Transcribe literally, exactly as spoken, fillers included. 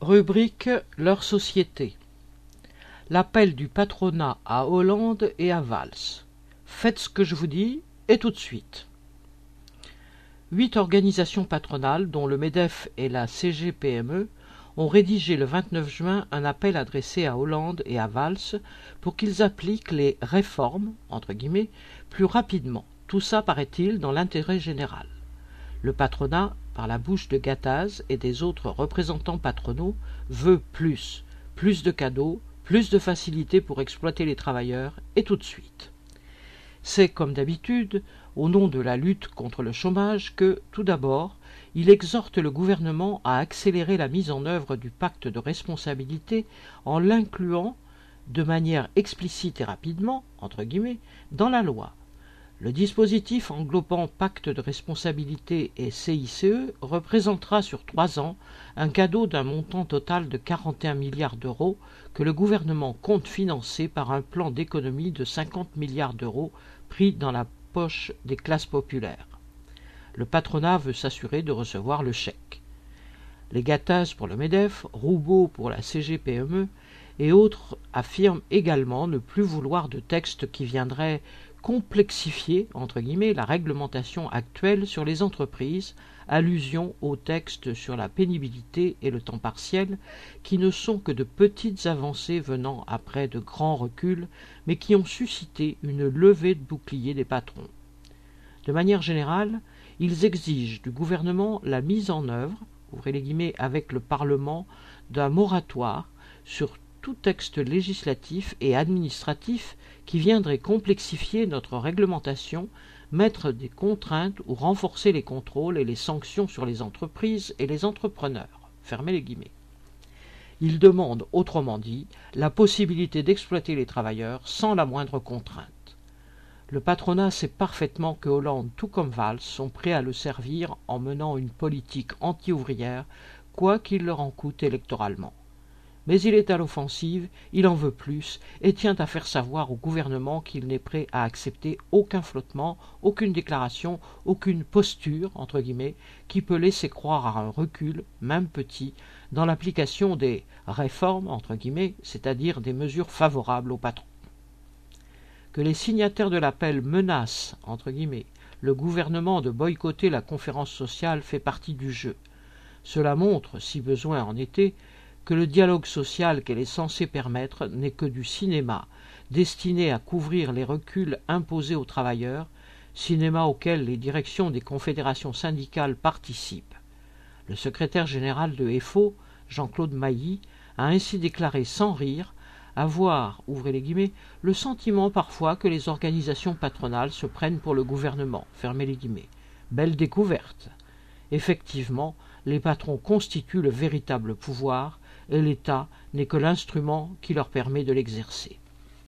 Rubrique leur société. L'appel du patronat à Hollande et à Valls. Faites ce que je vous dis, et tout de suite. Huit organisations patronales, dont le MEDEF et la C G P M E, ont rédigé le vingt-neuf juin un appel adressé à Hollande et à Valls pour qu'ils appliquent les « réformes » entre guillemets, plus rapidement. Tout ça, paraît-il, dans l'intérêt général. Le patronat, par la bouche de Gattaz et des autres représentants patronaux, veut plus, plus de cadeaux, plus de facilités pour exploiter les travailleurs, et tout de suite. C'est, comme d'habitude, au nom de la lutte contre le chômage que, tout d'abord, il exhorte le gouvernement à accélérer la mise en œuvre du pacte de responsabilité en l'incluant, de manière explicite et rapidement, entre guillemets, dans la loi. Le dispositif englobant pacte de responsabilité et C I C E représentera sur trois ans un cadeau d'un montant total de quarante et un milliards d'euros que le gouvernement compte financer par un plan d'économie de cinquante milliards d'euros pris dans la poche des classes populaires. Le patronat veut s'assurer de recevoir le chèque. Les Gattaz pour le MEDEF, Roubaud pour la C G P M E et autres affirment également ne plus vouloir de texte qui viendrait complexifier, entre guillemets, la réglementation actuelle sur les entreprises, allusion aux textes sur la pénibilité et le temps partiel, qui ne sont que de petites avancées venant après de grands reculs, mais qui ont suscité une levée de boucliers des patrons. De manière générale, ils exigent du gouvernement la mise en œuvre, ouvrez les guillemets, avec le Parlement, d'un moratoire sur tout texte législatif et administratif qui viendrait complexifier notre réglementation, mettre des contraintes ou renforcer les contrôles et les sanctions sur les entreprises et les entrepreneurs. Fermez les guillemets. Il demande, autrement dit, la possibilité d'exploiter les travailleurs sans la moindre contrainte. Le patronat sait parfaitement que Hollande, tout comme Valls, sont prêts à le servir en menant une politique anti-ouvrière, quoi qu'il leur en coûte électoralement. Mais il est à l'offensive, il en veut plus, et tient à faire savoir au gouvernement qu'il n'est prêt à accepter aucun flottement, aucune déclaration, aucune posture, entre guillemets, qui peut laisser croire à un recul, même petit, dans l'application des réformes, entre guillemets, c'est-à-dire des mesures favorables aux patrons. Que les signataires de l'appel menacent, entre guillemets, le gouvernement de boycotter la conférence sociale fait partie du jeu. Cela montre, si besoin en était, que le dialogue social qu'elle est censée permettre n'est que du cinéma, destiné à couvrir les reculs imposés aux travailleurs, cinéma auquel les directions des confédérations syndicales participent. Le secrétaire général de F O, Jean-Claude Mailly, a ainsi déclaré sans rire avoir, ouvrez les guillemets, le sentiment parfois que les organisations patronales se prennent pour le gouvernement, fermez les guillemets. Belle découverte. Effectivement, les patrons constituent le véritable pouvoir, et l'État n'est que l'instrument qui leur permet de l'exercer.